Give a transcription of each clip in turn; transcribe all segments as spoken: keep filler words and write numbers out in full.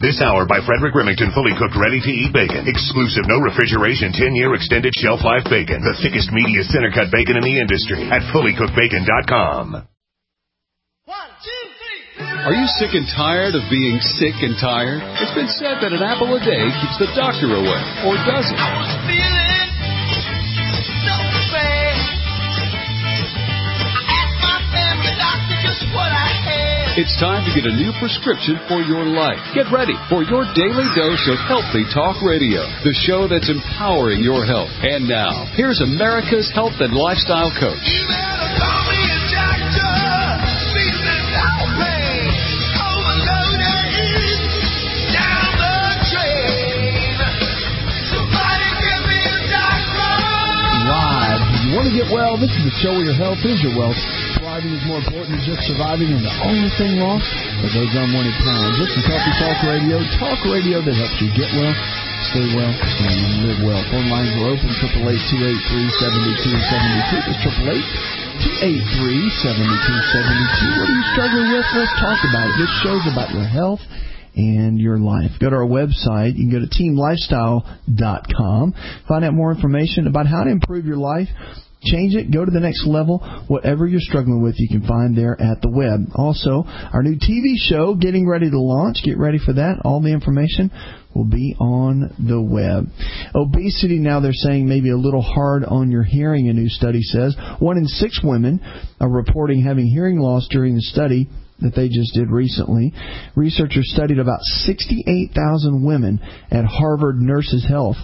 This hour by Frederick Remington, fully cooked, ready-to-eat bacon. Exclusive, no refrigeration, ten-year extended shelf life bacon. The thickest, meatiest, center-cut bacon in the industry at fully cooked bacon dot com. One, two, three. Are you sick and tired of being sick and tired? It's been said that an apple a day keeps the doctor away, or does it? I was feeling so bad. I asked my family doctor just what I had. It's time to get a new prescription for your life. Get ready for your daily dose of Healthy Talk Radio, the show that's empowering your health. And now, here's America's health and lifestyle coach. You better call me a doctor. Feeling no pain. Overloaded. Down the drain. Somebody give me a doctor. Live. If you want to get well, this is the show where your health is your wealth. Thriving is more important than just surviving, and the only thing lost are those unwanted pounds. This is Healthy Talk Radio, talk radio that helps you get well, stay well, and live well. Phone lines are open, eight eight eight, two eight three, seven two seven two. That's eight eight eight, two eight three, seven two seven two. What are you struggling with? Let's talk about it. This show's about your health and your life. Go to our website. You can go to team lifestyle dot com. Find out more information about how to improve your life. Change it, go to the next level. Whatever you're struggling with, you can find there at the web. Also, our new T V show getting ready to launch. Get ready for that. All the information will be on the web. Obesity, now they're saying maybe a little hard on your hearing, a new study says. One in six women are reporting having hearing loss during the study that they just did recently. Researchers studied about sixty-eight thousand women at Harvard Nurses Health.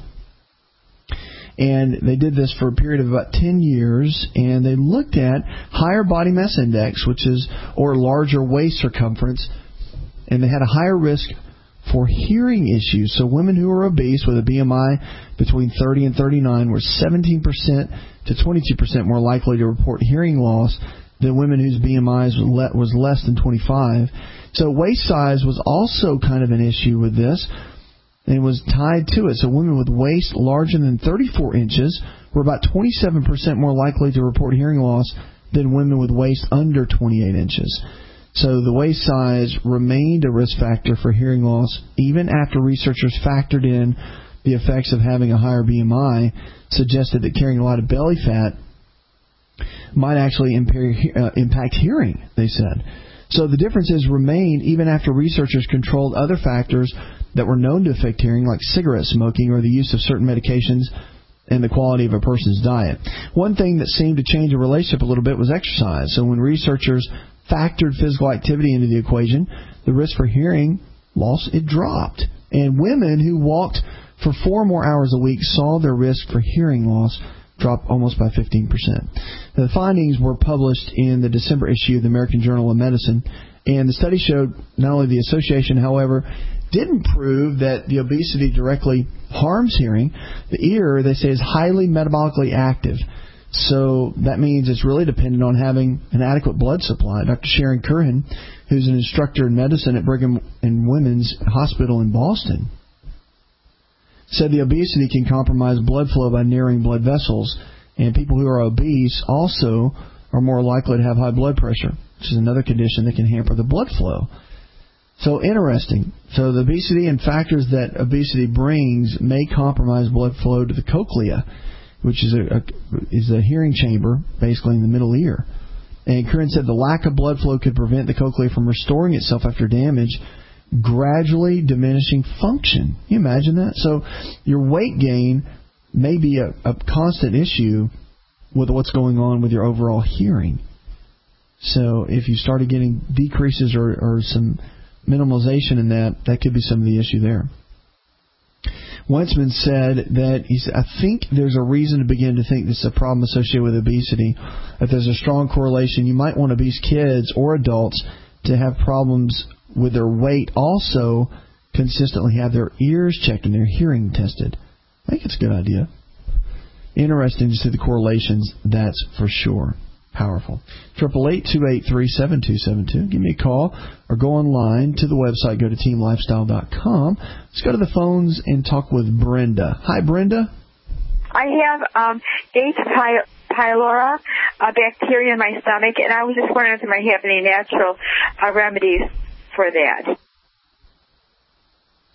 And they did this for a period of about ten years, and they looked at higher body mass index, which is, or larger waist circumference, and they had a higher risk for hearing issues. So women who were obese with a B M I between thirty and thirty-nine were seventeen percent to twenty-two percent more likely to report hearing loss than women whose B M Is was less than twenty-five. So waist size was also kind of an issue with this, and was tied to it. So women with waist larger than thirty-four inches were about twenty-seven percent more likely to report hearing loss than women with waist under twenty-eight inches. So the waist size remained a risk factor for hearing loss even after researchers factored in the effects of having a higher B M I, suggested that carrying a lot of belly fat might actually impair, uh, impact hearing, they said. So the differences remained even after researchers controlled other factors that were known to affect hearing, like cigarette smoking or the use of certain medications and the quality of a person's diet. One thing that seemed to change the relationship a little bit was exercise. So when researchers factored physical activity into the equation, the risk for hearing loss, it dropped. And women who walked for four more hours a week saw their risk for hearing loss drop almost by fifteen percent. The findings were published in the December issue of the American Journal of Medicine, and the study showed not only the association, however, didn't prove that the obesity directly harms hearing. The ear, they say, is highly metabolically active. So that means it's really dependent on having an adequate blood supply. Doctor Sharon Curran, who's an instructor in medicine at Brigham and Women's Hospital in Boston, said the obesity can compromise blood flow by narrowing blood vessels, and people who are obese also are more likely to have high blood pressure, which is another condition that can hamper the blood flow. So interesting. So the obesity and factors that obesity brings may compromise blood flow to the cochlea, which is a, a is a hearing chamber basically in the middle ear. And Curran said the lack of blood flow could prevent the cochlea from restoring itself after damage, gradually diminishing function. Can you imagine that? So your weight gain may be a, a constant issue with what's going on with your overall hearing. So if you started getting decreases or, or some minimalization in that, that could be some of the issue there. Weitzman said that he said, I think there's a reason to begin to think this is a problem associated with obesity. If there's a strong correlation, you might want obese kids or adults to have problems with their weight, also consistently have their ears checked and their hearing tested. I think it's a good idea. Interesting to see the correlations, that's for sure. Powerful. eight eight eight, two eight three, seven two seven two. Give me a call or go online to the website. Go to team lifestyle dot com. Let's go to the phones and talk with Brenda. Hi, Brenda. I have um, H. pylori, a bacteria in my stomach, and I was just wondering if I have any natural uh, remedies for that.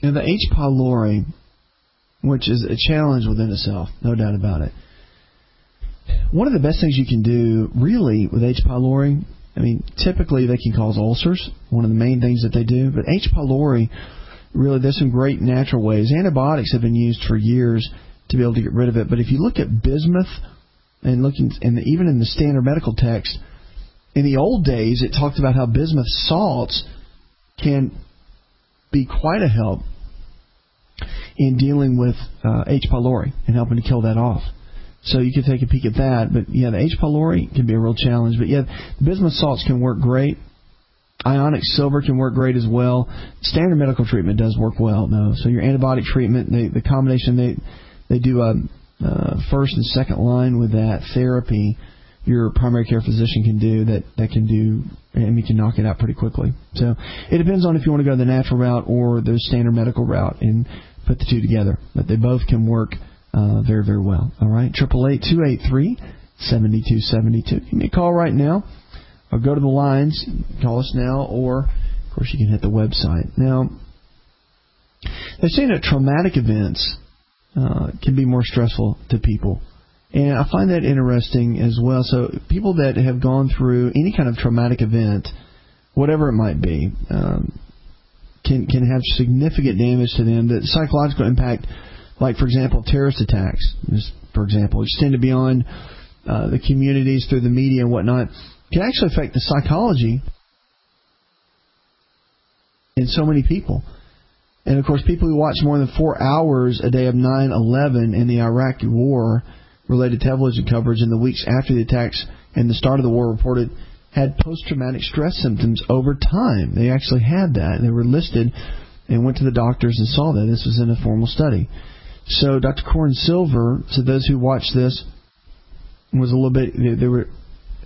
Now, the H. pylori, which is a challenge within itself, no doubt about it. One of the best things you can do, really, with H. pylori, I mean, typically they can cause ulcers, one of the main things that they do. But H. pylori, really, there's some great natural ways. Antibiotics have been used for years to be able to get rid of it. But if you look at bismuth, and looking, and even in the standard medical text, in the old days, it talked about how bismuth salts can be quite a help in dealing with uh, H. pylori and helping to kill that off. So you can take a peek at that. But, yeah, the H. pylori can be a real challenge. But, yeah, bismuth salts can work great. Ionic silver can work great as well. Standard medical treatment does work well, though. So your antibiotic treatment, they, the combination, they they do a uh, first and second line with that therapy your primary care physician can do that, that can do, and we can knock it out pretty quickly. So it depends on if you want to go the natural route or the standard medical route and put the two together. But they both can work uh, very, very well. All right, eight eight eight, two eight three, seven two seven two. Give me a call right now or go to the lines. Call us now, or, of course, you can hit the website. Now, they're saying that traumatic events uh, can be more stressful to people. And I find that interesting as well. So people that have gone through any kind of traumatic event, whatever it might be, um, can can have significant damage to them. The psychological impact, like, for example, terrorist attacks, for example, extended beyond uh, the communities through the media and whatnot, can actually affect the psychology in so many people. And, of course, people who watch more than four hours a day of nine eleven and the Iraqi war related television coverage in the weeks after the attacks and the start of the war reported had post-traumatic stress symptoms over time. They actually had that. They were listed and went to the doctors and saw that. This was in a formal study. So Doctor Corin Silver, to those who watched this, was a little bit, they, they were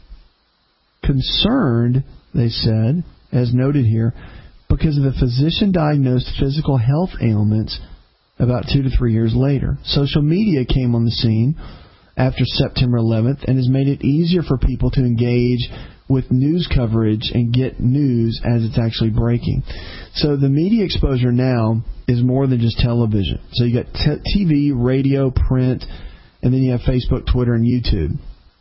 concerned, they said, as noted here, because of the physician-diagnosed physical health ailments about two to three years later. Social media came on the scene after September eleventh and has made it easier for people to engage with news coverage and get news as it's actually breaking. So the media exposure now is more than just television. So you got t- T V, radio, print, and then you have Facebook, Twitter, and YouTube.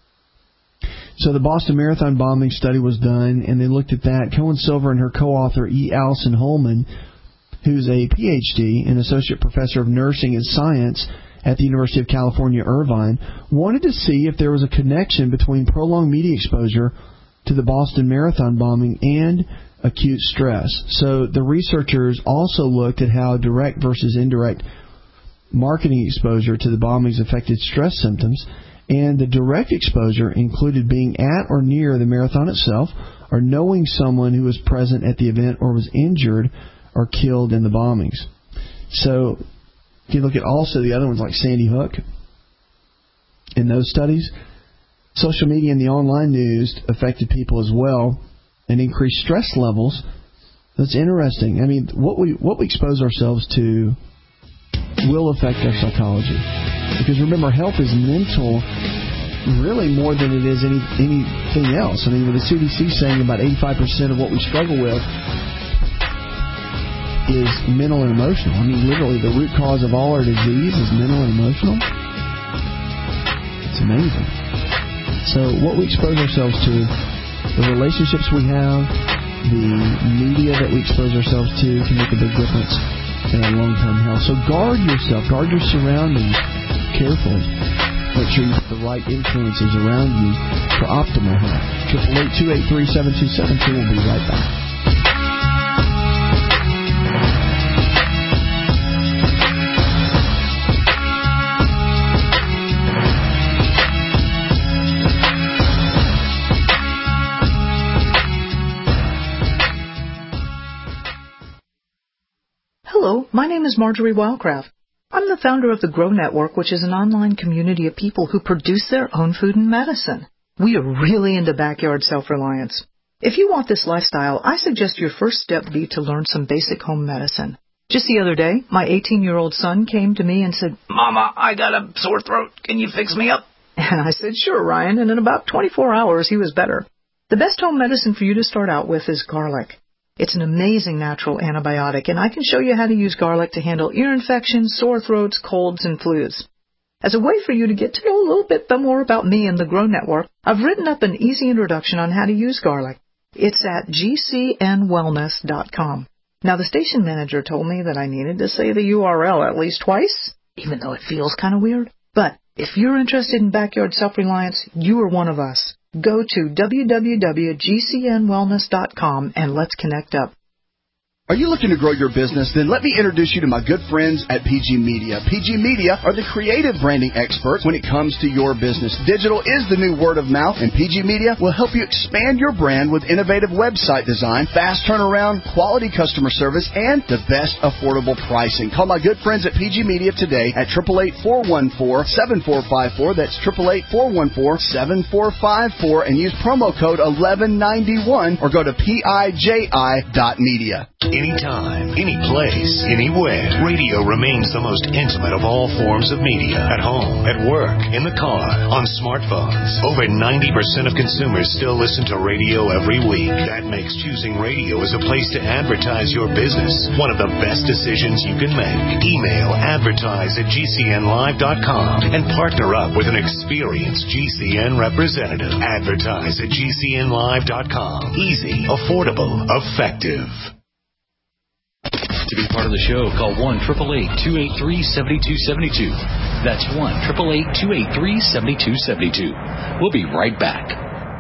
So the Boston Marathon bombing study was done, and they looked at that. Cohen Silver and her co-author, E. Allison Holman, who's a P H D and associate professor of nursing and science at the University of California, Irvine, wanted to see if there was a connection between prolonged media exposure to the Boston Marathon bombing and acute stress. So the researchers also looked at how direct versus indirect marketing exposure to the bombings affected stress symptoms, and the direct exposure included being at or near the marathon itself or knowing someone who was present at the event or was injured or killed in the bombings. So if you look at also the other ones like Sandy Hook, in those studies, social media and the online news affected people as well and increased stress levels. That's interesting. I mean, what we what we expose ourselves to will affect our psychology. Because remember, health is mental really more than it is any anything else. I mean, with the C D C saying about eighty-five percent of what we struggle with is mental and emotional. I mean, literally, the root cause of all our disease is mental and emotional. It's amazing. So what we expose ourselves to, the relationships we have, the media that we expose ourselves to can make a big difference in our long-term health. So guard yourself, guard your surroundings carefully. Make sure you have the right influences around you for optimal health. eight eight eight, two eight three, seven two seven two. We'll be right back. Hello, my name is Marjorie Wildcraft. I'm the founder of the Grow Network, which is an online community of people who produce their own food and medicine. We are really into backyard self-reliance. If you want this lifestyle, I suggest your first step be to learn some basic home medicine. Just the other day, my eighteen-year-old son came to me and said, "Mama, I got a sore throat. Can you fix me up?" And I said, "Sure, Ryan," and in about twenty-four hours, he was better. The best home medicine for you to start out with is garlic. It's an amazing natural antibiotic, and I can show you how to use garlic to handle ear infections, sore throats, colds, and flus. As a way for you to get to know a little bit more about me and the Grow Network, I've written up an easy introduction on how to use garlic. It's at g c n wellness dot com. Now, the station manager told me that I needed to say the U R L at least twice, even though it feels kind of weird. But if you're interested in backyard self-reliance, you are one of us. Go to w w w dot g c n wellness dot com and let's connect up. Are you looking to grow your business? Then let me introduce you to my good friends at P G Media. P G Media are the creative branding experts when it comes to your business. Digital is the new word of mouth, and P G Media will help you expand your brand with innovative website design, fast turnaround, quality customer service, and the best affordable pricing. Call my good friends at P G Media today at eight eight eight, four one four, seven four five four. That's eight eight eight, four one four, seven four five four, and use promo code eleven ninety-one or go to P I J I dot media. Anytime, any place, anywhere, radio remains the most intimate of all forms of media. At home, at work, in the car, on smartphones. Over ninety percent of consumers still listen to radio every week. That makes choosing radio as a place to advertise your business one of the best decisions you can make. Email advertise at g c n live dot com and partner up with an experienced G C N representative. Advertise at g c n live dot com. Easy, affordable, effective. To be part of the show, call one eight eight eight, two eight three, seven two seven two. That's one eight eight eight, two eight three, seven two seven two. We'll be right back.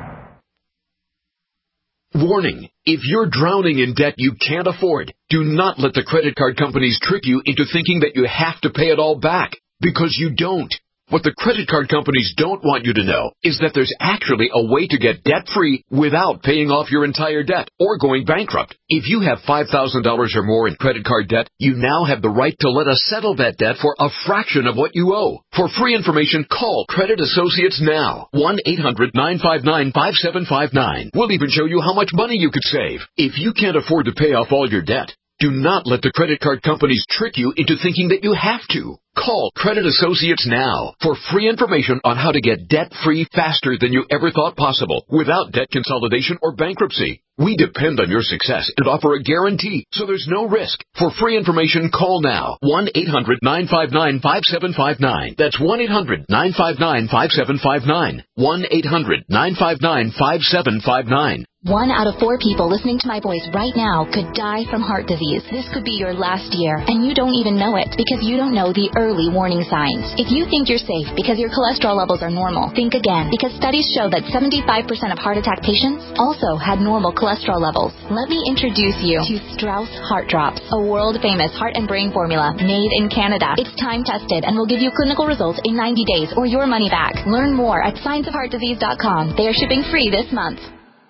Warning. If you're drowning in debt you can't afford, do not let the credit card companies trick you into thinking that you have to pay it all back, because you don't. What the credit card companies don't want you to know is that there's actually a way to get debt-free without paying off your entire debt or going bankrupt. If you have five thousand dollars or more in credit card debt, you now have the right to let us settle that debt for a fraction of what you owe. For free information, call Credit Associates now. one eight hundred, nine five nine, five seven five nine. We'll even show you how much money you could save. If you can't afford to pay off all your debt, do not let the credit card companies trick you into thinking that you have to. Call Credit Associates now for free information on how to get debt-free faster than you ever thought possible without debt consolidation or bankruptcy. We depend on your success and offer a guarantee, so there's no risk. For free information, call now. one eight hundred, nine five nine, five seven five nine. That's one eight hundred, nine five nine, five seven five nine. one eight hundred, nine five nine, five seven five nine. One out of four people listening to my voice right now could die from heart disease. This could be your last year, and you don't even know it because you don't know the early warning signs. If you think you're safe because your cholesterol levels are normal, think again, because studies show that seventy-five percent of heart attack patients also had normal cholesterol levels. Let me introduce you to Strauss Heart Drops, a world-famous heart and brain formula made in Canada. It's time-tested and will give you clinical results in ninety days or your money back. Learn more at science of heart disease dot com. They are shipping free this month.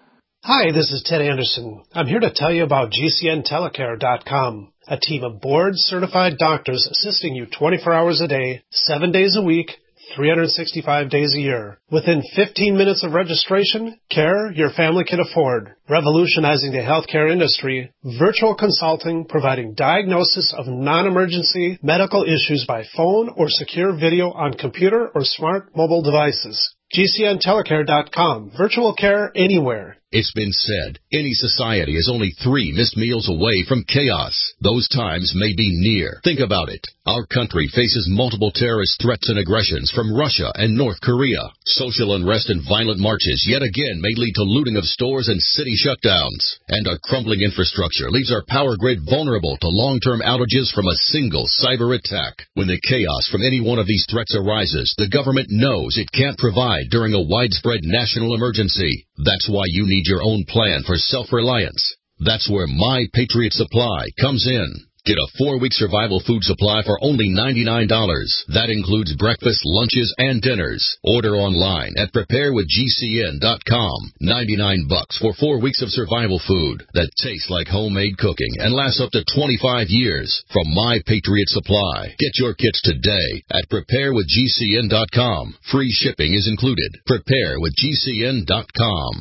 Hi, this is Ted Anderson. I'm here to tell you about G C N telecare dot com, a team of board-certified doctors assisting you twenty-four hours a day, seven days a week, three hundred sixty-five days a year. Within fifteen minutes of registration, care your family can afford. Revolutionizing the healthcare industry, virtual consulting providing diagnosis of non-emergency medical issues by phone or secure video on computer or smart mobile devices. G C N telecare dot com. Virtual care anywhere. It's been said, any society is only three missed meals away from chaos. Those times may be near. Think about it. Our country faces multiple terrorist threats and aggressions from Russia and North Korea. Social unrest and violent marches yet again may lead to looting of stores and city shutdowns. And our crumbling infrastructure leaves our power grid vulnerable to long-term outages from a single cyber attack. When the chaos from any one of these threats arises, the government knows it can't provide during a widespread national emergency. That's why you need your own plan for self-reliance. That's where My Patriot Supply comes in. Get a four-week survival food supply for only ninety-nine dollars. That includes breakfast, lunches, and dinners. Order online at prepare with G C N dot com. ninety-nine bucks for four weeks of survival food that tastes like homemade cooking and lasts up to twenty-five years from My Patriot Supply. Get your kits today at prepare with G C N dot com. Free shipping is included. prepare with G C N dot com.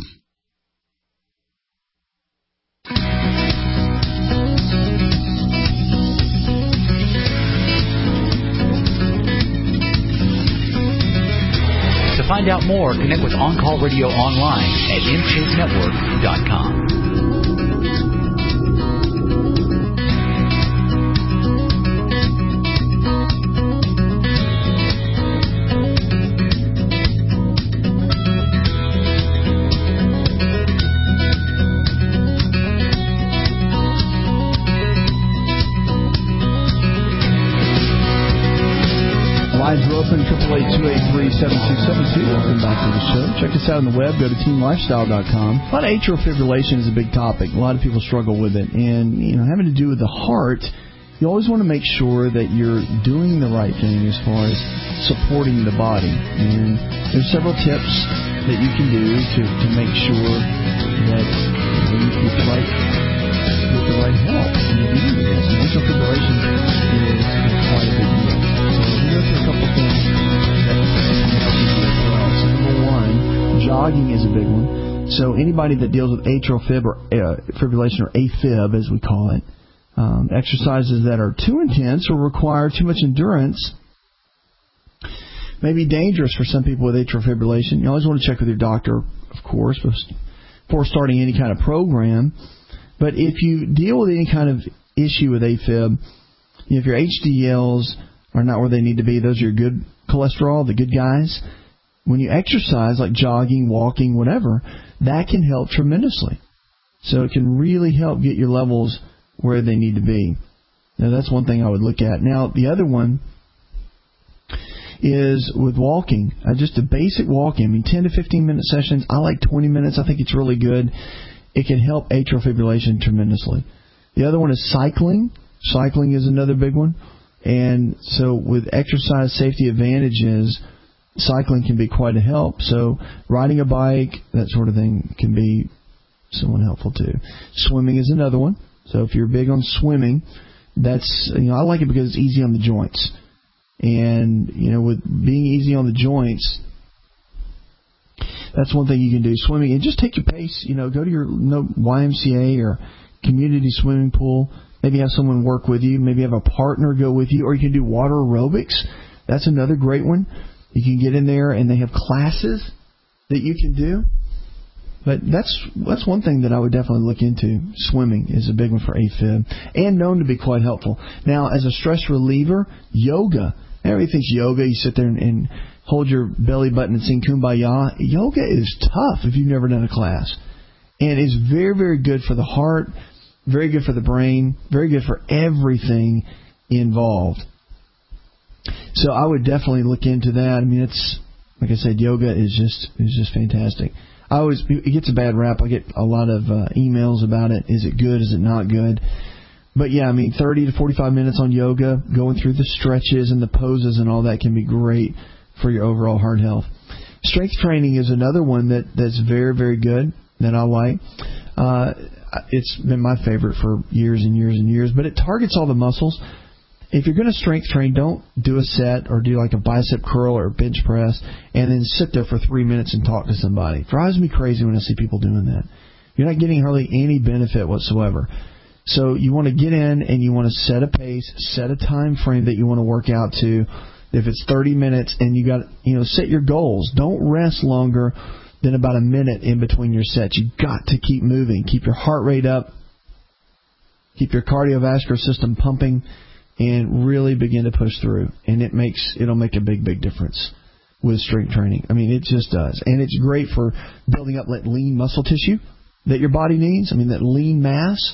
To find out more, connect with On Call Radio online at m chase network dot com. Lines are open, triple eight two eight three seven two seven two. Welcome back to the show. Check us out on the web. Go to team lifestyle dot com. A lot of atrial fibrillation is a big topic. A lot of people struggle with it. And, you know, having to do with the heart, you always want to make sure that you're doing the right thing as far as supporting the body. And there's several tips that you can do to, to make sure that you know, you get the right, get the right help in the beginning of this. And atrial fibrillation is, is quite a big deal. So we'll go through a couple things that can help you do as well. So number one, jogging is a big one. So anybody that deals with atrial fib or, uh, fibrillation, or AFib as we call it, um, exercises that are too intense or require too much endurance may be dangerous for some people with atrial fibrillation. You always want to check with your doctor, of course, before starting any kind of program. But if you deal with any kind of issue with AFib, if your H D Ls are not where they need to be, those are your good cholesterol, the good guys. When you exercise, like jogging, walking, whatever, that can help tremendously. So it can really help get your levels where they need to be. Now, that's one thing I would look at. Now, the other one is with walking. Uh, just a basic walking. I mean, ten to fifteen minute sessions. I like twenty minutes. I think it's really good. It can help atrial fibrillation tremendously. The other one is cycling. Cycling is another big one. And so with exercise safety advantages, cycling can be quite a help. So riding a bike, that sort of thing, can be somewhat helpful too. Swimming is another one. So if you're big on swimming, that's, you know, I like it because it's easy on the joints. And, you know, with being easy on the joints, that's one thing you can do. Swimming, and just take your pace. You know, go to your no, Y M C A or community swimming pool. Maybe have someone work with you. Maybe have a partner go with you. Or you can do water aerobics. That's another great one. You can get in there, and they have classes that you can do. But that's that's one thing that I would definitely look into. Swimming is a big one for AFib, and known to be quite helpful. Now, as a stress reliever, yoga. Everybody thinks yoga, you sit there and, and hold your belly button and sing Kumbaya. Yoga is tough if you've never done a class. And it's very, very good for the heart, very good for the brain, very good for everything involved. So I would definitely look into that. I mean, it's, like I said, yoga is just is just fantastic. I always, it gets a bad rap. I get a lot of uh, emails about it. Is it good? Is it not good? But yeah, I mean, thirty to forty-five minutes on yoga, going through the stretches and the poses and all that can be great for your overall heart health. Strength training is another one that, that's very, very good that I like. Uh, it's been my favorite for years and years and years, but it targets all the muscles. If you're going to strength train, don't do a set or do like a bicep curl or a bench press and then sit there for three minutes and talk to somebody. It drives me crazy when I see people doing that. You're not getting hardly any benefit whatsoever. So you want to get in and you want to set a pace, set a time frame that you want to work out to. If it's thirty minutes, and you got, you know, set your goals. Don't rest longer than about a minute in between your sets. You've got to keep moving. Keep your heart rate up. Keep your cardiovascular system pumping, and really begin to push through. And it makes it'll make a big, big difference with strength training. I mean, it just does. And it's great for building up that lean muscle tissue that your body needs. I mean, that lean mass.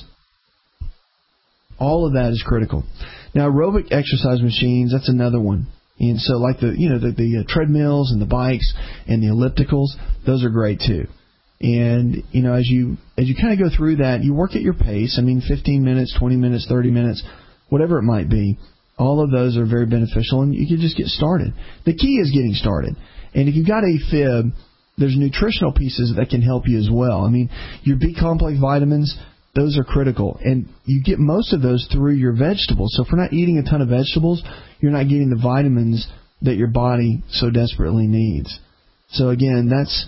All of that is critical. Now, aerobic exercise machines, that's another one. And so like the, you know, the, the uh, treadmills and the bikes and the ellipticals, those are great too. And, you know, as you as you kind of go through that, you work at your pace. I mean, fifteen minutes, twenty minutes, thirty minutes, whatever it might be. All of those are very beneficial, and you can just get started. The key is getting started. And if you've got AFib, there's nutritional pieces that can help you as well. I mean, your B-complex vitamins, those are critical. And you get most of those through your vegetables. So if we're not eating a ton of vegetables, you're not getting the vitamins that your body so desperately needs. So again, that's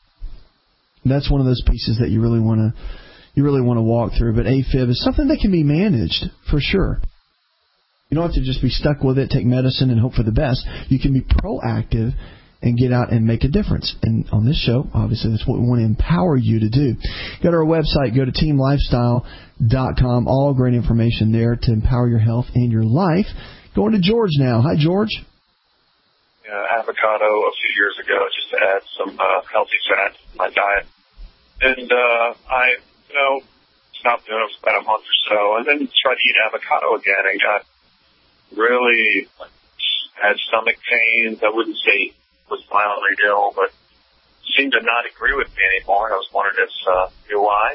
that's one of those pieces that you really want to you really want to walk through. But AFib is something that can be managed for sure. You don't have to just be stuck with it, take medicine, and hope for the best. You can be proactive and get out and make a difference. And on this show, obviously, that's what we want to empower you to do. Go to our website, go to team lifestyle dot com. All great information there to empower your health and your life. Going to George now. Hi, George. Uh, avocado a few years ago just to add some uh, healthy fat to my diet. And uh, I, you know, stopped doing it for about a month or so, and then tried to eat avocado again and got really like, had stomach pains. I wouldn't say was violently ill, but seemed to not agree with me anymore. And I was wondering if uh, you why.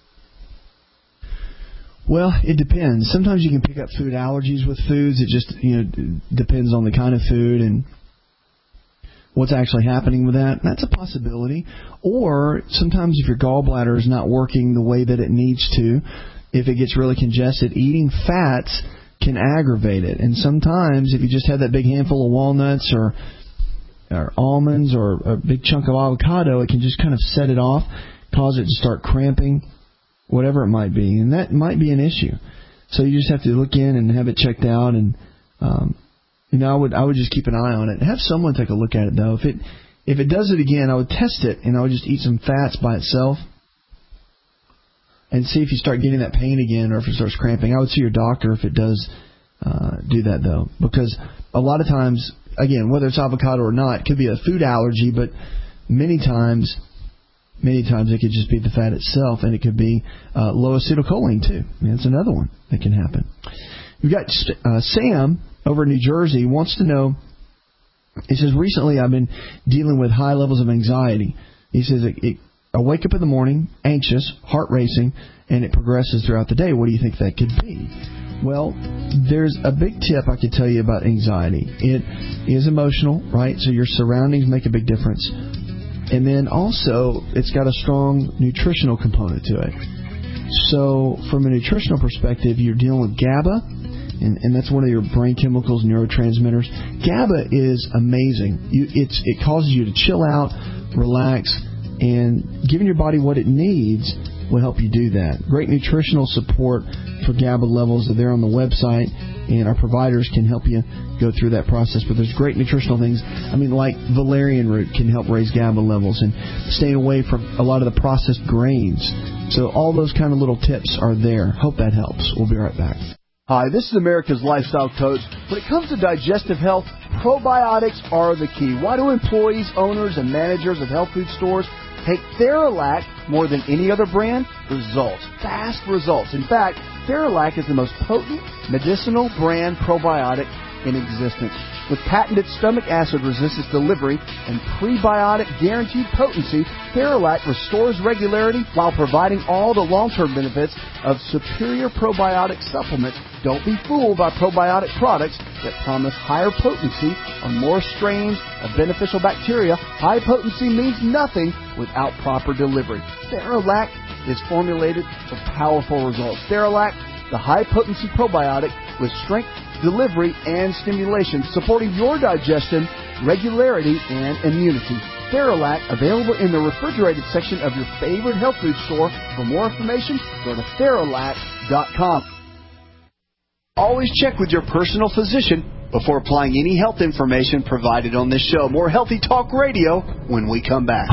Well, it depends. Sometimes you can pick up food allergies with foods. It just, you know, depends on the kind of food and what's actually happening with that. That's a possibility. Or sometimes if your gallbladder is not working the way that it needs to, if it gets really congested, eating fats can aggravate it. And sometimes if you just have that big handful of walnuts or or almonds or a big chunk of avocado, it can just kind of set it off, cause it to start cramping, whatever it might be. And that might be an issue. So you just have to look in and have it checked out. And, um, you know, I would I would just keep an eye on it. Have someone take a look at it, though. If it if it does it again, I would test it, and I would just eat some fats by itself and see if you start getting that pain again or if it starts cramping. I would see your doctor if it does uh, do that, though, because a lot of times, again, whether it's avocado or not, it could be a food allergy, but many times, many times it could just be the fat itself, and it could be uh, low acetylcholine, too. I mean, that's another one that can happen. We've got uh, Sam over in New Jersey wants to know, he says, recently I've been dealing with high levels of anxiety. He says, it, it, I wake up in the morning, anxious, heart racing, and it progresses throughout the day. What do you think that could be? Well, there's a big tip I could tell you about anxiety. It is emotional, right? So your surroundings make a big difference. And then also, it's got a strong nutritional component to it. So from a nutritional perspective, you're dealing with GABA, and, and that's one of your brain chemicals, neurotransmitters. GABA is amazing. You, it's, it causes you to chill out, relax, and giving your body what it needs will help you do that. Great nutritional support for GABA levels are there on the website, and our providers can help you go through that process. But there's great nutritional things. I mean, like valerian root can help raise GABA levels, and staying away from a lot of the processed grains. So all those kind of little tips are there. Hope that helps. We'll be right back. Hi, this is America's Lifestyle Coach. When it comes to digestive health, probiotics are the key. Why do employees, owners, and managers of health food stores take Theralac more than any other brand? Results. Fast results. In fact, Theralac is the most potent medicinal brand probiotic in existence. With patented stomach acid resistance delivery and prebiotic guaranteed potency, Theralac restores regularity while providing all the long-term benefits of superior probiotic supplements. Don't be fooled by probiotic products that promise higher potency on more strains of beneficial bacteria. High potency means nothing without proper delivery. Theralac is formulated for powerful results. Theralac, the high-potency probiotic with strength, delivery, and stimulation, supporting your digestion, regularity, and immunity. Theralac, available in the refrigerated section of your favorite health food store. For more information, go to Theralac dot com. Always check with your personal physician before applying any health information provided on this show. More Healthy Talk Radio when we come back.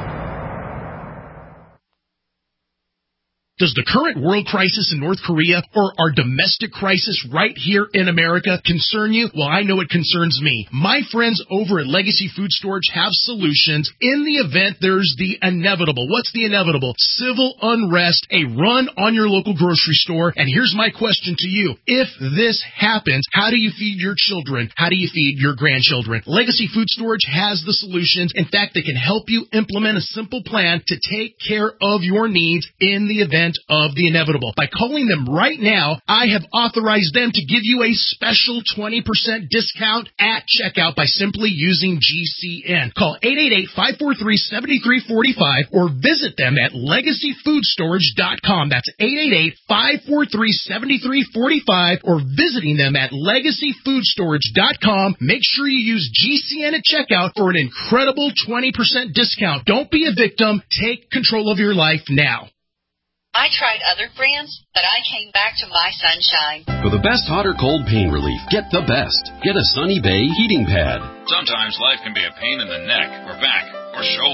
Does the current world crisis in North Korea or our domestic crisis right here in America concern you? Well, I know it concerns me. My friends over at Legacy Food Storage have solutions in the event there's the inevitable. What's the inevitable? Civil unrest, a run on your local grocery store. And here's my question to you. If this happens, how do you feed your children? How do you feed your grandchildren? Legacy Food Storage has the solutions. In fact, they can help you implement a simple plan to take care of your needs in the event of the inevitable. By calling them right now, I have authorized them to give you a special twenty percent discount at checkout by simply using G C N. Call eight eight eight, five four three, seven three four five or visit them at legacy food storage dot com. That's eight eight eight, five four three, seven three four five or visiting them at legacy food storage dot com. Make sure you use G C N at checkout for an incredible twenty percent discount. Don't be a victim. Take control of your life now. I tried other brands, but I came back to My Sunshine. For the best hot or cold pain relief, get the best. Get a Sunny Bay heating pad. Sometimes life can be a pain in the neck or back or shoulder.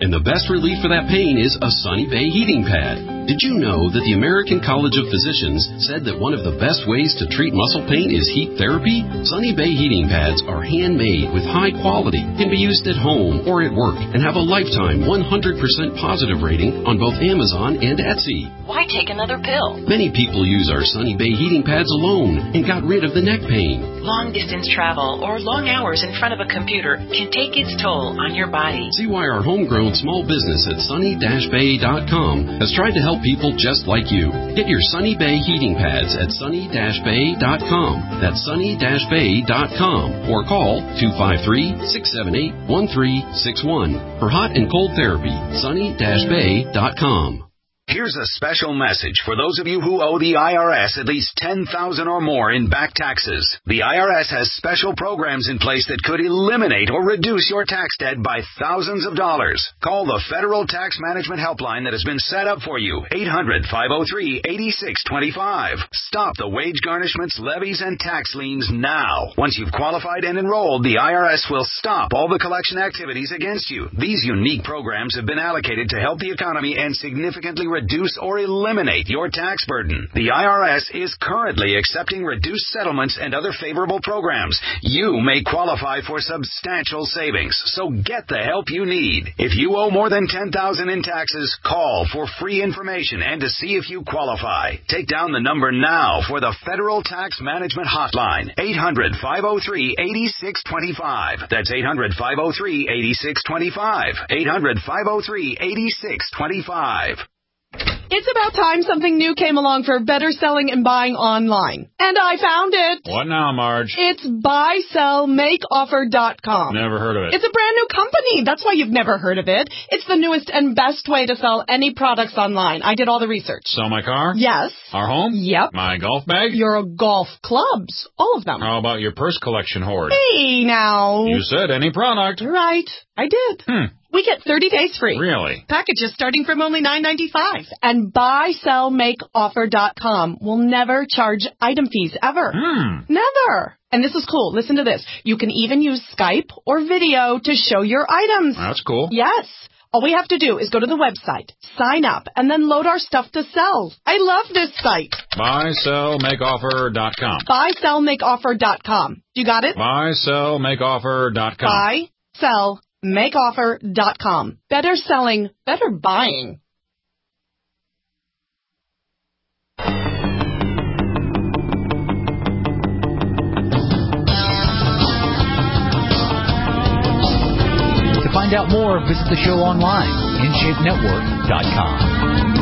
And the best relief for that pain is a Sunny Bay heating pad. Did you know that the American College of Physicians said that one of the best ways to treat muscle pain is heat therapy? Sunny Bay heating pads are handmade with high quality, can be used at home or at work, and have a lifetime one hundred percent positive rating on both Amazon and Etsy. Why take another pill? Many people use our Sunny Bay heating pads alone and got rid of the neck pain. Long-distance travel or long hours in front of a computer can take its toll on your body. See why our homegrown small business at sunny dash bay dot com has tried to help people just like you. Get your Sunny Bay heating pads at sunny dash bay dot com. That's sunny dash bay dot com. Or call two five three, six seven eight, one three six one. For hot and cold therapy, sunny dash bay dot com. Here's a special message for those of you who owe the I R S at least ten thousand dollars or more in back taxes. The I R S has special programs in place that could eliminate or reduce your tax debt by thousands of dollars. Call the Federal Tax Management Helpline that has been set up for you, eight hundred, five oh three, eight six two five. Stop the wage garnishments, levies, and tax liens now. Once you've qualified and enrolled, the I R S will stop all the collection activities against you. These unique programs have been allocated to help the economy and significantly reduce reduce or eliminate your tax burden. The I R S is currently accepting reduced settlements and other favorable programs. You may qualify for substantial savings, so get the help you need. If you owe more than ten thousand dollars in taxes, call for free information and to see if you qualify. Take down the number now for the Federal Tax Management Hotline, eight hundred, five oh three, eight six two five. That's eight hundred, five oh three, eight six two five. eight hundred, five oh three, eight six two five. It's about time something new came along for better selling and buying online. And I found it. What now, Marge? It's buy sell make offer dot com. Never heard of it. It's a brand new company. That's why you've never heard of it. It's the newest and best way to sell any products online. I did all the research. Sell my car? Yes. Our home? Yep. My golf bag? Your golf clubs. All of them. How about your purse collection hoard? Hey, now. You said any product. Right. I did. Hmm. We get thirty days free. Really? Packages starting from only nine ninety-five. And buy sell make offer dot com will never charge item fees ever. Hmm. Never. And this is cool. Listen to this. You can even use Skype or video to show your items. That's cool. Yes. All we have to do is go to the website, sign up, and then load our stuff to sell. I love this site. buy sell make offer dot com. buy sell make offer dot com. You got it? buy sell make offer dot com. buy sell make offer dot com. Better selling, better buying. To find out more, visit the show online, in shape network dot com.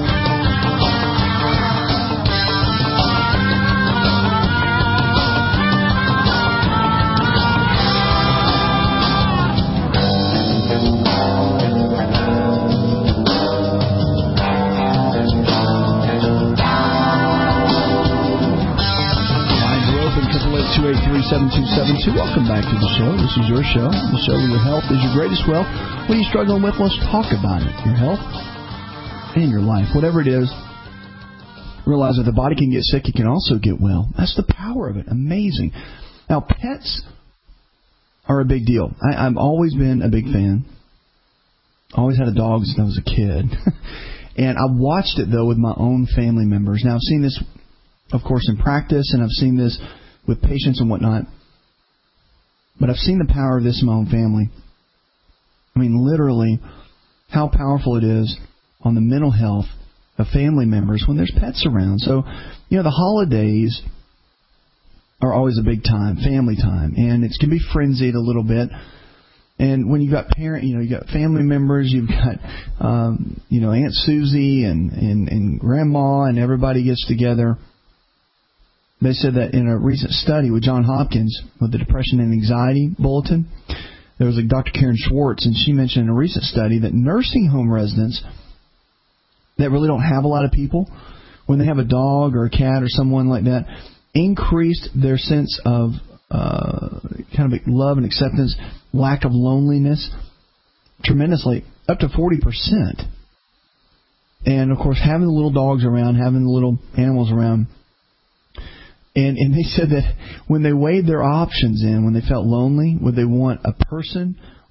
two eight three, seven two seven two. Welcome back to the show. This is your show. The show where your health is your greatest wealth. What are you struggling with? Let's talk about it. Your health and your life. Whatever it is, realize that the body can get sick. It can also get well. That's the power of it. Amazing. Now, pets are a big deal. I, I've always been a big fan. Always had a dog since I was a kid. And I watched it, though, with my own family members. Now, I've seen this, of course, in practice, and I've seen this with patients and whatnot. But I've seen the power of this in my own family. I mean, literally, how powerful it is on the mental health of family members when there's pets around. So, you know, the holidays are always a big time, family time, and it can be frenzied a little bit. And when you've got parent, you know, you've got family members, you've got, um, you know, Aunt Susie and, and, and Grandma, and everybody gets together. They said that in a recent study with Johns Hopkins, with the Depression and Anxiety Bulletin, there was like Doctor Karen Schwartz, and she mentioned in a recent study that nursing home residents that really don't have a lot of people, when they have a dog or a cat or someone like that, increased their sense of uh, kind of love and acceptance, lack of loneliness, tremendously, up to forty percent. And, of course, having the little dogs around, having the little animals around. And, and they said that when they weighed their options in, when they felt lonely, would they want a person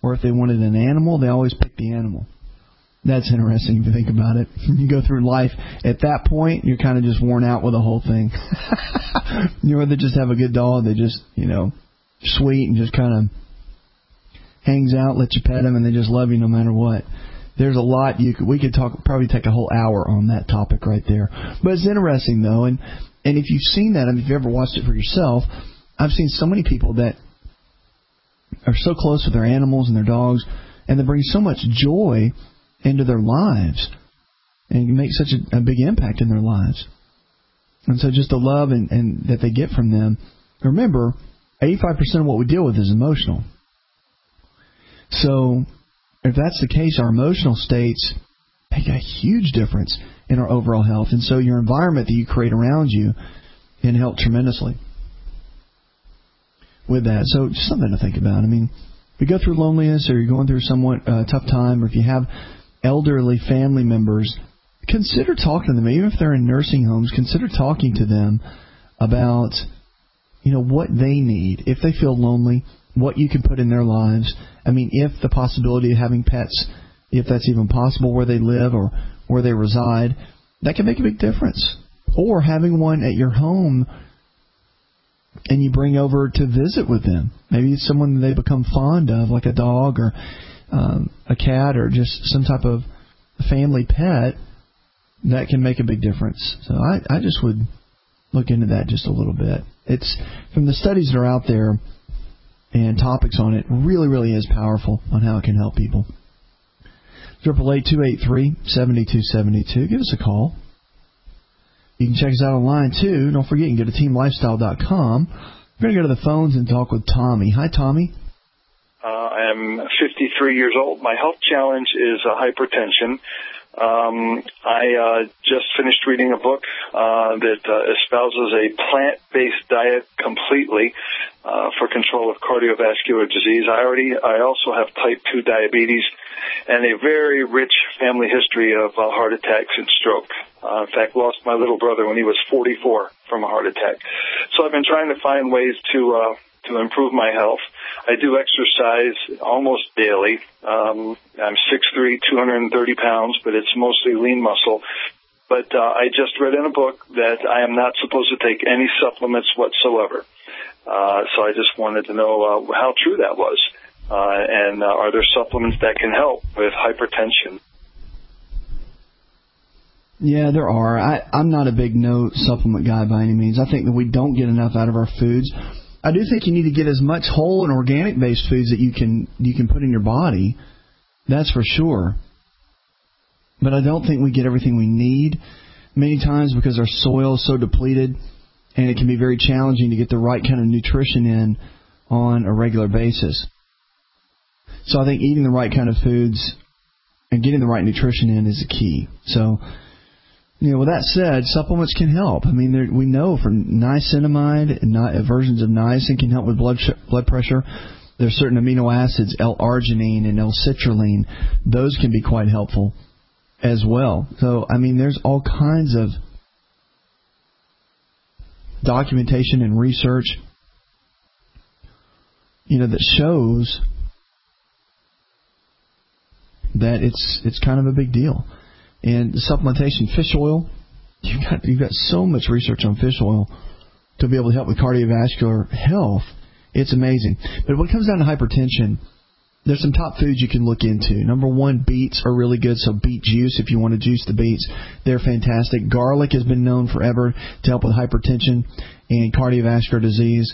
or if they wanted an animal, they always picked the animal. That's interesting if you think about it. You go through life, at that point, you're kind of just worn out with the whole thing. You know, they just have a good dog, they just, you know, sweet and just kind of hangs out, let you pet them, and they just love you no matter what. There's a lot you could, we could talk, probably take a whole hour on that topic right there. But it's interesting, though, and, and if you've seen that, I mean, if you've ever watched it for yourself, I've seen so many people that are so close with their animals and their dogs, and they bring so much joy into their lives and make such a, a big impact in their lives. And so just the love and, and that they get from them. Remember, eighty-five percent of what we deal with is emotional. So if that's the case, our emotional states make a huge difference in our overall health. And so your environment that you create around you can help tremendously with that. So just something to think about. I mean, if you go through loneliness or you're going through somewhat uh, tough time, or if you have elderly family members, consider talking to them. Even if they're in nursing homes, consider talking to them about, you know, what they need. If they feel lonely, what you can put in their lives. I mean, if the possibility of having pets, if that's even possible where they live or where they reside, that can make a big difference. Or having one at your home and you bring over to visit with them. Maybe it's someone that they become fond of, like a dog or um, a cat or just some type of family pet. That can make a big difference. So I, I just would look into that just a little bit. It's from the studies that are out there and topics on it, really, really is powerful on how it can help people. triple eight two eight three seven two seven two. Give us a call. You can check us out online, too. Don't forget, you can go to team lifestyle dot com. We're going to go to the phones and talk with Tommy. Hi, Tommy. Uh, I am fifty-three years old. My health challenge is uh, hypertension. Um, I uh, just finished reading a book uh, that uh, espouses a plant-based diet completely uh, for control of cardiovascular disease. I already, I also have type two diabetes and a very rich family history of uh, heart attacks and stroke. Uh, in fact, lost my little brother when he was forty-four from a heart attack. So I've been trying to find ways to uh, to improve my health. I do exercise almost daily. Um, I'm six three, two hundred thirty pounds, but it's mostly lean muscle. But uh, I just read in a book that I am not supposed to take any supplements whatsoever. Uh, so I just wanted to know uh, how true that was. Uh, and uh, are there supplements that can help with hypertension? Yeah, there are. I, I'm not a big no supplement guy by any means. I think that we don't get enough out of our foods. I do think you need to get as much whole and organic-based foods that you can you can put in your body. That's for sure. But I don't think we get everything we need many times because our soil is so depleted, and it can be very challenging to get the right kind of nutrition in on a regular basis. So I think eating the right kind of foods and getting the right nutrition in is the key. So, you know, with that said, supplements can help. I mean, there, we know from niacinamide and ni- versions of niacin can help with blood sh- blood pressure. There's certain amino acids, L-arginine and L-citrulline. Those can be quite helpful as well. So, I mean, there's all kinds of documentation and research, you know, that shows that it's it's kind of a big deal. And the supplementation, fish oil, you've got, you've got so much research on fish oil to be able to help with cardiovascular health. It's amazing. But when it comes down to hypertension, there's some top foods you can look into. Number one, beets are really good. So beet juice, if you want to juice the beets, they're fantastic. Garlic has been known forever to help with hypertension and cardiovascular disease.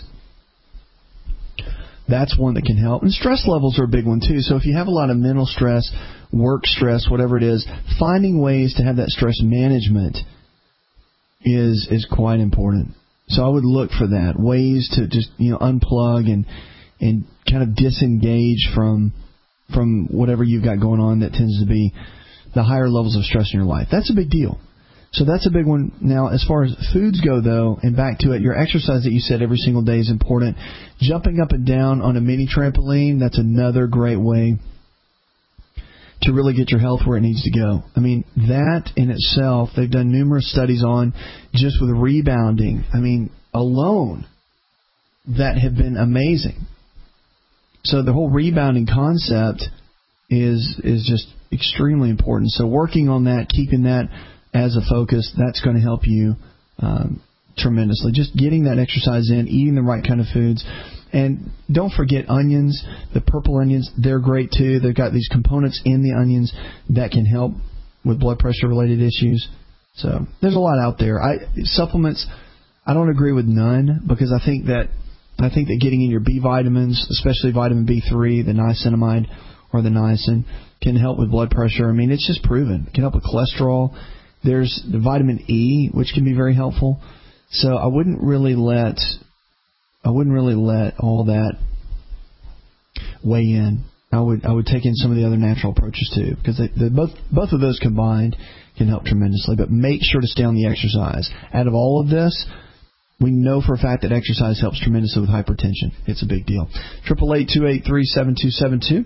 That's one that can help. And stress levels are a big one, too. So if you have a lot of mental stress, work stress, whatever it is, finding ways to have that stress management is is quite important. So I would look for that, ways to just, you know, unplug and and kind of disengage from from whatever you've got going on that tends to be the higher levels of stress in your life. That's a big deal. So that's a big one. Now, as far as foods go, though, and back to it, your exercise that you said every single day is important. Jumping up and down on a mini trampoline, that's another great way to really get your health where it needs to go. I mean, that in itself, they've done numerous studies on just with rebounding. I mean, alone, that have been amazing. So the whole rebounding concept is is just extremely important. So working on that, keeping that as a focus, that's going to help you um, tremendously. Just getting that exercise in, eating the right kind of foods. And don't forget onions, the purple onions, they're great too. They've got these components in the onions that can help with blood pressure related issues. So there's a lot out there. I supplements, I don't agree with none, because I think that I think that getting in your B vitamins, especially vitamin B three, the niacinamide or the niacin, can help with blood pressure. I mean, it's just proven. It can help with cholesterol. There's the vitamin E, which can be very helpful. So I wouldn't really let I wouldn't really let all that weigh in. I would I would take in some of the other natural approaches too, because they, they both both of those combined can help tremendously. But make sure to stay on the exercise. Out of all of this, we know for a fact that exercise helps tremendously with hypertension. It's a big deal. Triple eight two eight three seven two seven two.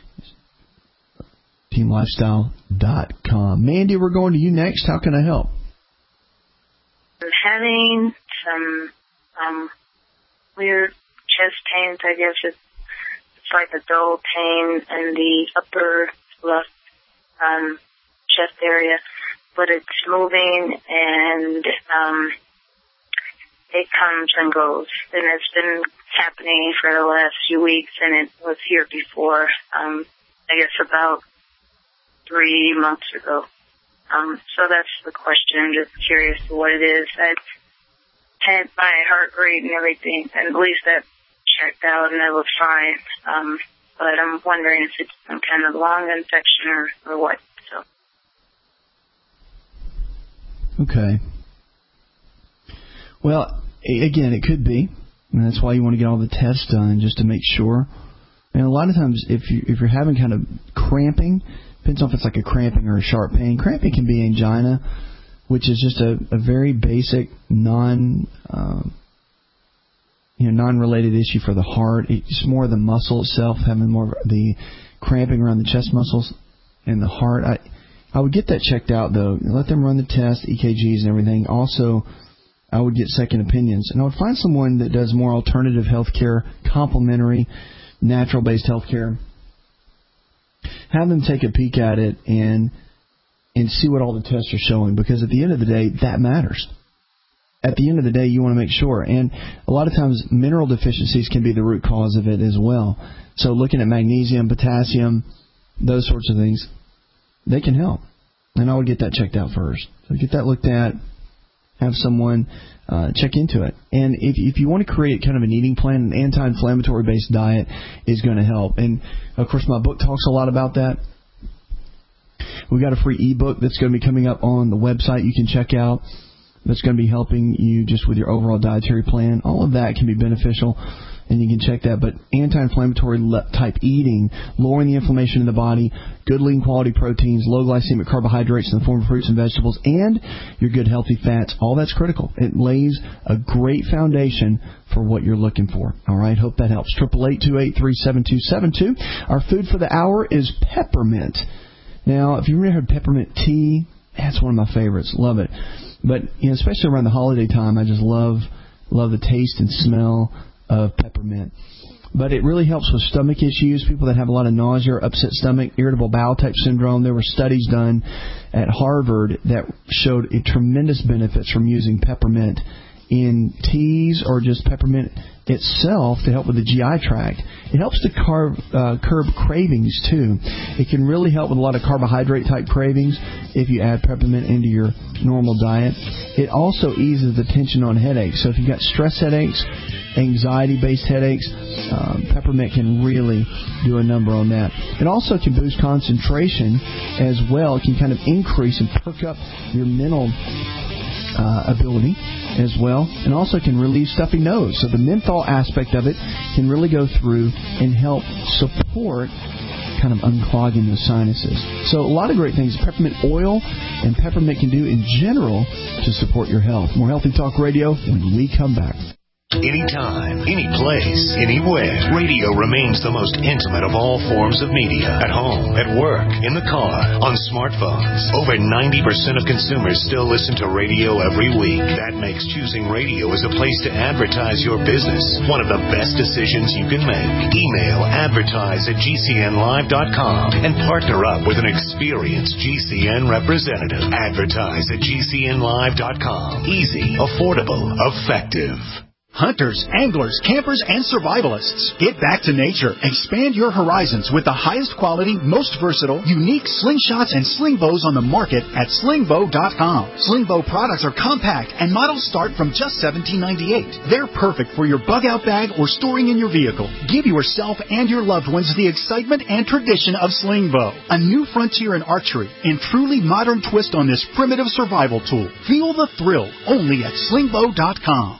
team lifestyle dot com. Mandy, we're going to you next. How can I help? I'm having some um, weird chest pains. I guess it's, it's like a dull pain in the upper left um, chest area, but it's moving and um, it comes and goes. And it's been happening for the last few weeks, and it was here before, um, I guess about three months ago. Um, so that's the question. I'm just curious what it is. I had my heart rate and everything, and at least that checked out, and that looks fine. Um, but I'm wondering if it's some kind of lung infection or, or what. So. Okay. Well, again, it could be, and that's why you want to get all the tests done, just to make sure. And a lot of times, if you if you're having kind of cramping, depends on if it's like a cramping or a sharp pain. Cramping can be angina, which is just a, a very basic non uh, you know non-related issue for the heart. It's more the muscle itself having more of the cramping around the chest muscles and the heart. I I would get that checked out though. Let them run the test, E K Gs and everything. Also, I would get second opinions, and I would find someone that does more alternative health care, complementary, natural-based health care. Have them take a peek at it and and see what all the tests are showing, because at the end of the day, that matters. At the end of the day, you want to make sure. And a lot of times, mineral deficiencies can be the root cause of it as well. So looking at magnesium, potassium, those sorts of things, they can help. And I would get that checked out first. So get that looked at. Have someone uh, check into it. And if if you want to create kind of an eating plan, an anti-inflammatory based diet is going to help. And, of course, my book talks a lot about that. We've got a free ebook that's going to be coming up on the website you can check out. That's going to be helping you just with your overall dietary plan. All of that can be beneficial, and you can check that. But anti-inflammatory type eating, lowering the inflammation in the body, good lean quality proteins, low glycemic carbohydrates in the form of fruits and vegetables, and your good healthy fats, all that's critical. It lays a great foundation for what you're looking for. All right, hope that helps. triple eight two eight three seven two seven two. Our food for the hour is peppermint. Now, if you've ever had peppermint tea, that's one of my favorites. Love it. But you know, especially around the holiday time, I just love love the taste and smell of peppermint. But it really helps with stomach issues, people that have a lot of nausea, upset stomach, irritable bowel type syndrome. There were studies done at Harvard that showed a tremendous benefits from using peppermint in teas or just peppermint itself to help with the G I tract. It helps to carb, uh, curb cravings too. It can really help with a lot of carbohydrate type cravings if you add peppermint into your normal diet. It also eases the tension on headaches. So if you've got stress headaches, anxiety-based headaches, um, peppermint can really do a number on that. It also can boost concentration as well. It can kind of increase and perk up your mental uh, ability as well, and also can relieve stuffy nose. So the menthol aspect of it can really go through and help support kind of unclogging the sinuses. So a lot of great things peppermint oil and peppermint can do in general to support your health. More Healthy Talk Radio when we come back. Anytime, any place, anywhere, radio remains the most intimate of all forms of media. At home, at work, in the car, on smartphones. Over ninety percent of consumers still listen to radio every week. That makes choosing radio as a place to advertise your business one of the best decisions you can make. Email advertise at G C N live dot com and partner up with an experienced G C N representative. Advertise at G C N live dot com. Easy, affordable, effective. Hunters, anglers, campers, and survivalists. Get back to nature. Expand your horizons with the highest quality, most versatile, unique slingshots and sling bows on the market at sling bow dot com. Sling bow products are compact and models start from just seventeen ninety-eight. They're perfect for your bug-out bag or storing in your vehicle. Give yourself and your loved ones the excitement and tradition of sling bow. A new frontier in archery and truly modern twist on this primitive survival tool. Feel the thrill only at sling bow dot com.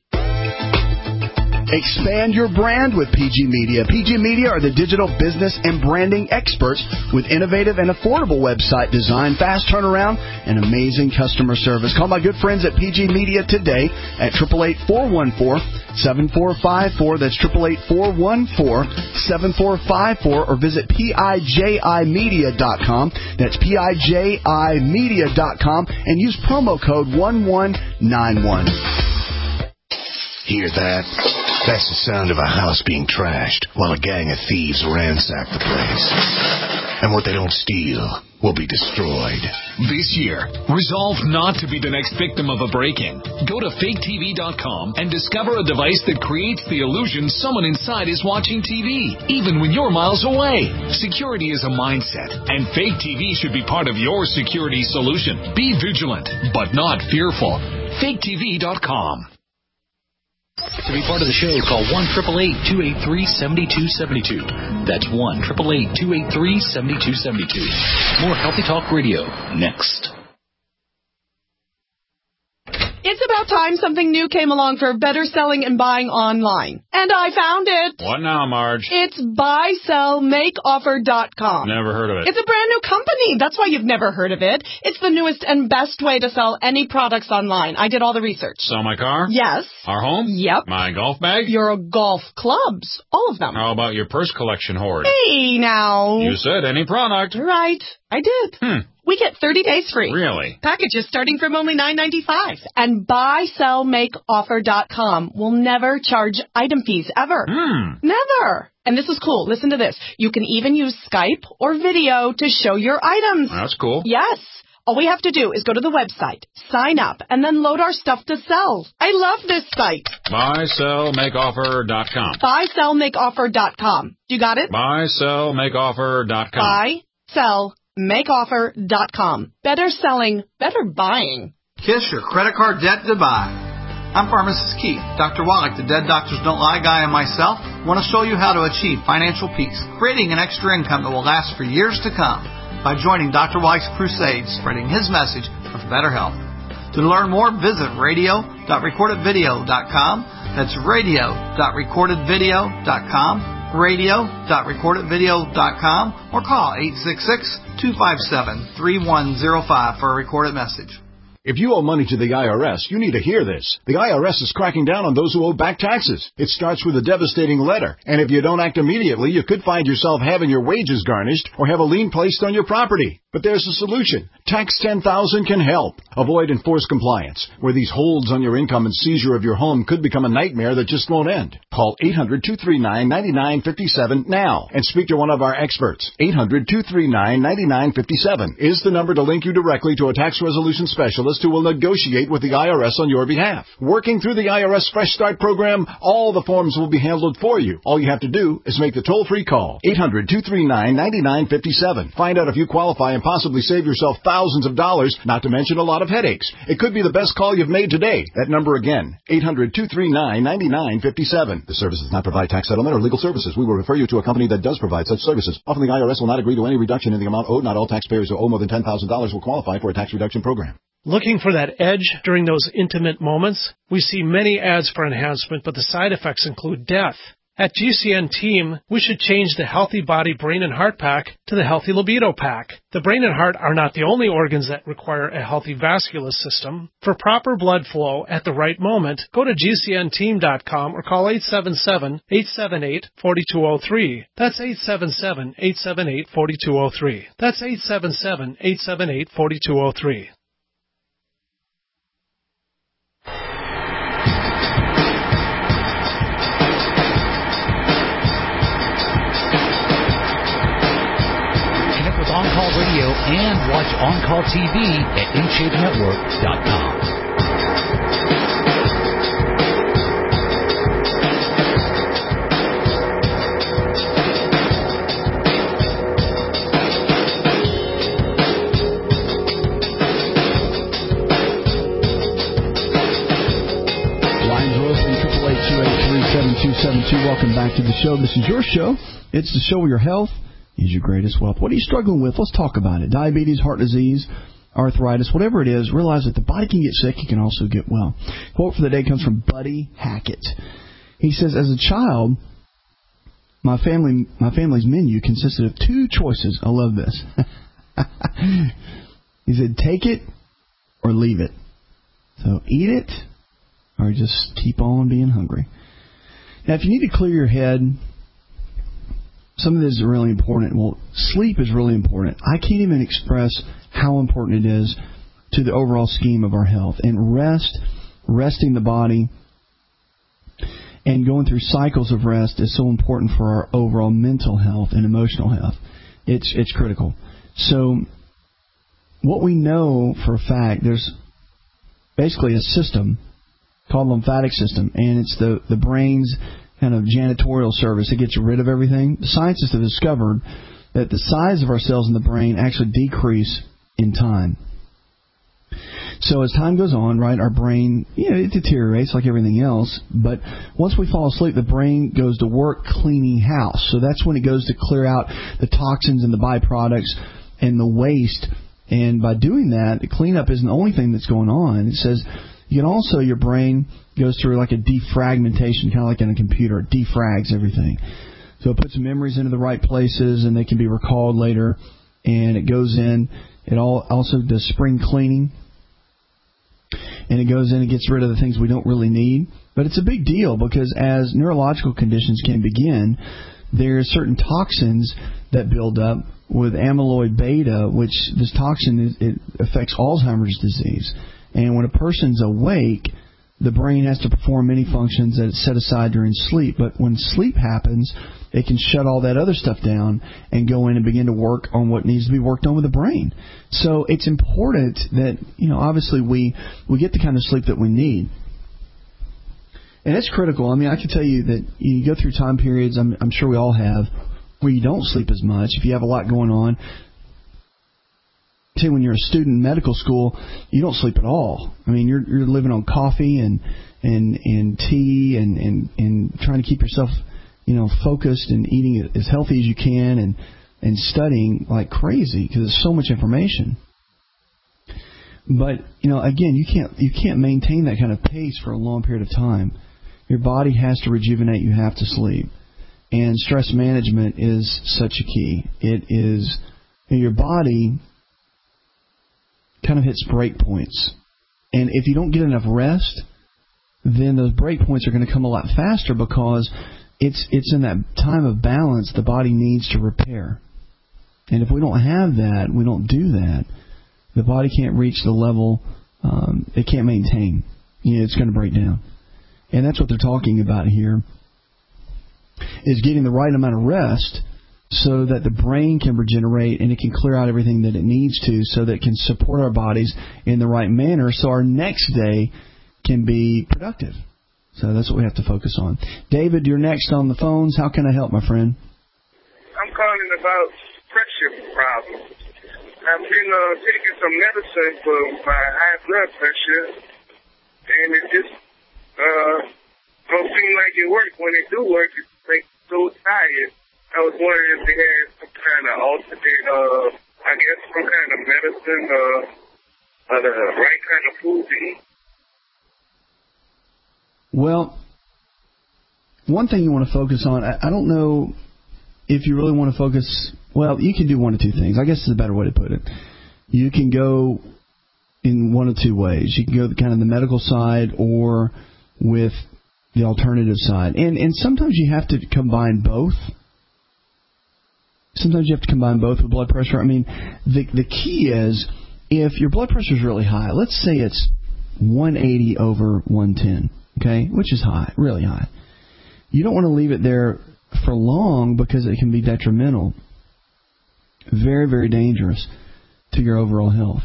Expand your brand with P G Media. P G Media are the digital business and branding experts with innovative and affordable website design, fast turnaround, and amazing customer service. Call my good friends at P G Media today at eight eight eight, four one four, seven four five four. That's eight eight eight, four one four, seven four five four, or visit P I J I media dot com. That's P I J I media dot com and use promo code one one nine one. Hear that? That's the sound of a house being trashed while a gang of thieves ransack the place. And what they don't steal will be destroyed. This year, resolve not to be the next victim of a break-in. Go to fake T V dot com and discover a device that creates the illusion someone inside is watching T V, even when you're miles away. Security is a mindset, and Fake T V should be part of your security solution. Be vigilant, but not fearful. fake T V dot com. To be part of the show, call one eight eight eight, two eight three, seven two seven two. That's one eight eight eight, two eight three, seven two seven two. More Healthy Talk Radio next. It's about time something new came along for better selling and buying online. And I found it. What now, Marge? It's buy sell make offer dot com. Never heard of it. It's a brand new company. That's why you've never heard of it. It's the newest and best way to sell any products online. I did all the research. Sell my car? Yes. Our home? Yep. My golf bag? Your golf clubs. All of them. How about your purse collection hoard? Hey, now. You said any product. Right. I did. Hmm. We get thirty days free. Really? Packages starting from only nine ninety-five. And buy sell make offer dot com will never charge item fees ever. Hmm. Never. And this is cool. Listen to this. You can even use Skype or video to show your items. That's cool. Yes. All we have to do is go to the website, sign up, and then load our stuff to sell. I love this site. buy sell make offer dot com. buy sell make offer dot com. You got it? buy sell make offer dot com. buy sell make offer dot com. Better selling, better buying. Kiss your credit card debt goodbye. I'm Pharmacist Keith. Doctor Wallach, the Dead Doctors Don't Lie guy, and myself want to show you how to achieve financial peace, creating an extra income that will last for years to come by joining Doctor Wallach's crusade, spreading his message of better health. To learn more, visit radio dot recorded video dot com. That's radio dot recorded video dot com, radio dot recorded video dot com, or call eight six six, two five seven, three one zero five for a recorded message. If you owe money to the I R S, you need to hear this. The I R S is cracking down on those who owe back taxes. It starts with a devastating letter, and if you don't act immediately, you could find yourself having your wages garnished or have a lien placed on your property. But there's a solution. Tax ten thousand can help. Avoid enforced compliance, where these holds on your income and seizure of your home could become a nightmare that just won't end. Call eight hundred, two three nine, nine nine five seven now and speak to one of our experts. eight hundred, two three nine, nine nine five seven is the number to link you directly to a tax resolution specialist who will negotiate with the I R S on your behalf. Working through the I R S Fresh Start program, all the forms will be handled for you. All you have to do is make the toll-free call. eight hundred, two three nine, nine nine five seven. Find out if you qualify and possibly save yourself thousands of dollars, not to mention a lot of headaches. It could be the best call you've made today. That number again, eight hundred, two three nine, nine nine five seven. The service does not provide tax settlement or legal services. We will refer you to a company that does provide such services. Often the I R S will not agree to any reduction in the amount owed. Not all taxpayers who owe more than ten thousand dollars will qualify for a tax reduction program. Looking for that edge during those intimate moments? We see many ads for enhancement, but the side effects include death. At G C N Team, we should change the Healthy Body, Brain, and Heart Pack to the Healthy Libido Pack. The brain and heart are not the only organs that require a healthy vascular system. For proper blood flow at the right moment, go to G C N team dot com or call eight seven seven, eight seven eight, four two zero three. That's eight seven seven, eight seven eight, four two zero three. That's eight seven seven, eight seven eight, four two zero three. On Call Radio and watch On Call T V at in shape network dot com. Lines are open, triple eight two eight three seven two seven two. Welcome back to the show. This is your show. It's the show where your health is your greatest wealth. What are you struggling with? Let's talk about it. Diabetes, heart disease, arthritis, whatever it is, realize that the body can get sick. It can also get well. Quote for the day comes from Buddy Hackett. He says, as a child, my family, my family's menu consisted of two choices. I love this. He said, take it or leave it. So eat it or just keep on being hungry. Now, if you need to clear your head, some of this is really important. Well, sleep is really important. I can't even express how important it is to the overall scheme of our health. And rest, resting the body, and going through cycles of rest is so important for our overall mental health and emotional health. It's it's critical. So what we know for a fact, there's basically a system called lymphatic system, and it's the, the brain's kind of janitorial service. It gets rid of everything. The scientists have discovered that the size of our cells in the brain actually decrease in time. So as time goes on, right, our brain, you know, it deteriorates like everything else. But once we fall asleep, the brain goes to work cleaning house. So that's when it goes to clear out the toxins and the byproducts and the waste. And by doing that, the cleanup isn't the only thing that's going on. It says you can also, your brain goes through like a defragmentation, kind of like in a computer. It defrags everything. So it puts memories into the right places, and they can be recalled later. And it goes in. It all also does spring cleaning. And it goes in and gets rid of the things we don't really need. But it's a big deal because as neurological conditions can begin, there are certain toxins that build up with amyloid beta, which this toxin, it affects Alzheimer's disease. And when a person's awake, the brain has to perform many functions that it's set aside during sleep. But when sleep happens, it can shut all that other stuff down and go in and begin to work on what needs to be worked on with the brain. So it's important that, you know, obviously we, we get the kind of sleep that we need. And it's critical. I mean, I can tell you that you go through time periods, I'm, I'm sure we all have, where you don't sleep as much. If you have a lot going on, too, when you're a student in medical school, you don't sleep at all. I mean, you're you're living on coffee and and and tea and and and trying to keep yourself, you know, focused and eating as healthy as you can and and studying like crazy because there's so much information. But you know, again, you can't you can't maintain that kind of pace for a long period of time. Your body has to rejuvenate. You have to sleep, and stress management is such a key. It is, you know, your body kind of hits break points. And if you don't get enough rest, then those break points are going to come a lot faster because it's it's in that time of balance the body needs to repair. And if we don't have that, we don't do that, the body can't reach the level um, it can't maintain. You know, it's going to break down. And that's what they're talking about here, is getting the right amount of rest so that the brain can regenerate and it can clear out everything that it needs to so that it can support our bodies in the right manner so our next day can be productive. So that's what we have to focus on. David, you're next on the phones. How can I help, my friend? I'm calling about pressure problems. I've been uh, taking some medicine for my high blood pressure, and it just uh, don't seem like it works. When it do work, it makes me so tired. I was wondering if they had some kind of alternate, uh, I guess some kind of medicine, uh, or the right kind of food to eat. Well, one thing you want to focus on, I, I don't know if you really want to focus, well, you can do one of two things. I guess is a better way to put it. You can go in one of two ways. You can go kind of the medical side or with the alternative side. And and sometimes you have to combine both. Sometimes you have to combine both with blood pressure. I mean, the the key is if your blood pressure is really high, let's say it's one eighty over one ten, okay, which is high, really high. You don't want to leave it there for long because it can be detrimental. Very, very dangerous to your overall health.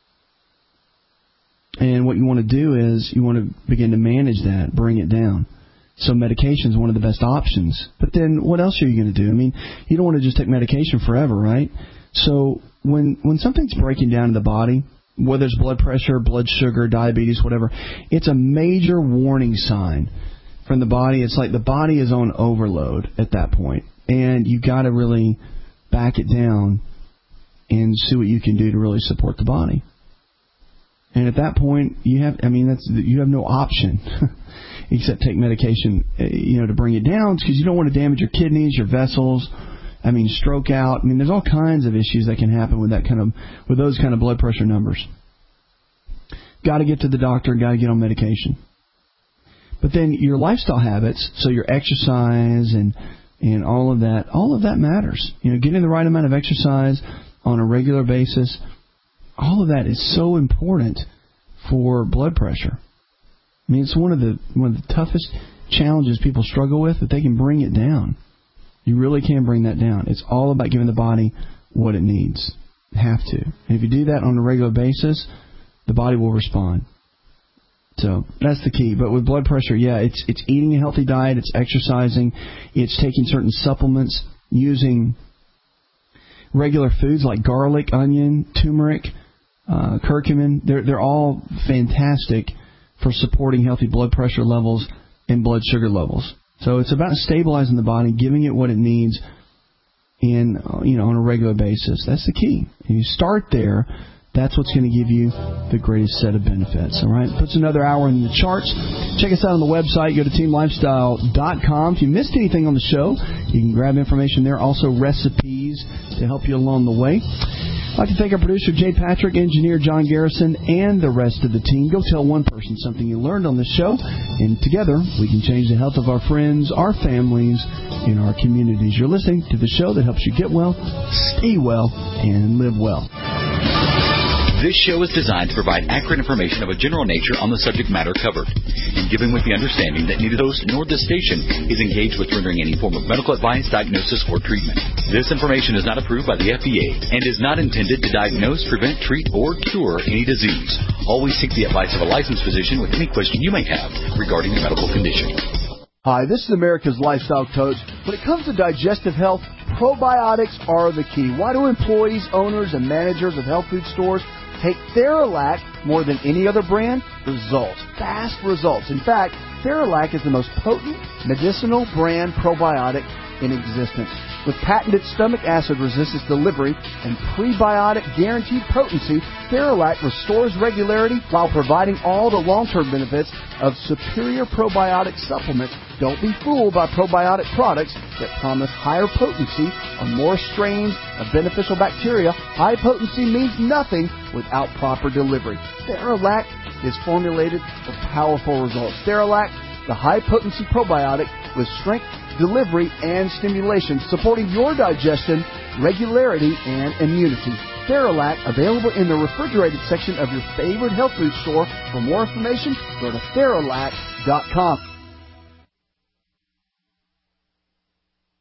And what you want to do is you want to begin to manage that, bring it down. So medication is one of the best options. But then what else are you going to do? I mean, you don't want to just take medication forever, right? So when when something's breaking down in the body, whether it's blood pressure, blood sugar, diabetes, whatever, it's a major warning sign from the body. It's like the body is on overload at that point. And you've got to really back it down and see what you can do to really support the body. And at that point, you have, I mean, that's you have no option except take medication, you know, to bring it down because you don't want to damage your kidneys, your vessels. I mean, stroke out. I mean, there's all kinds of issues that can happen with that kind of, with those kind of blood pressure numbers. Got to get to the doctor. Got to get on medication. But then your lifestyle habits, so your exercise and and all of that, all of that matters. You know, getting the right amount of exercise on a regular basis. All of that is so important for blood pressure. I mean, it's one of the one of the toughest challenges people struggle with, that they can bring it down. You really can bring that down. It's all about giving the body what it needs. You have to. And if you do that on a regular basis, the body will respond. So that's the key. But with blood pressure, yeah, it's it's eating a healthy diet, it's exercising, it's taking certain supplements, using regular foods like garlic, onion, turmeric, uh, curcumin. They're they're all fantastic for supporting healthy blood pressure levels and blood sugar levels. So it's about stabilizing the body, giving it what it needs, in you know on a regular basis. That's the key. If you start there, that's what's going to give you the greatest set of benefits. All right, puts another hour in the charts. Check us out on the website. Go to team lifestyle dot com. If you missed anything on the show, you can grab information there. Also recipes to help you along the way. I'd like to thank our producer, Jay Patrick, engineer John Garrison, and the rest of the team. Go tell one person something you learned on this show, and together we can change the health of our friends, our families, and our communities. You're listening to the show that helps you get well, stay well, and live well. This show is designed to provide accurate information of a general nature on the subject matter covered, and given with the understanding that neither host nor this station is engaged with rendering any form of medical advice, diagnosis, or treatment. This information is not approved by the F D A and is not intended to diagnose, prevent, treat, or cure any disease. Always seek the advice of a licensed physician with any question you may have regarding a medical condition. Hi, this is America's Lifestyle Coach. When it comes to digestive health, probiotics are the key. Why do employees, owners, and managers of health food stores take Theralac more than any other brand? Results. Fast results. In fact, Theralac is the most potent medicinal brand probiotic in existence. With patented stomach acid resistance delivery and prebiotic guaranteed potency, Theralac restores regularity while providing all the long-term benefits of superior probiotic supplements. Don't be fooled by probiotic products that promise higher potency or more strains of beneficial bacteria. High potency means nothing without proper delivery. Theralac is formulated for powerful results. Theralac, the high-potency probiotic with strength, delivery, and stimulation, supporting your digestion, regularity, and immunity. Theralac, available in the refrigerated section of your favorite health food store. For more information, go to Theralac dot com.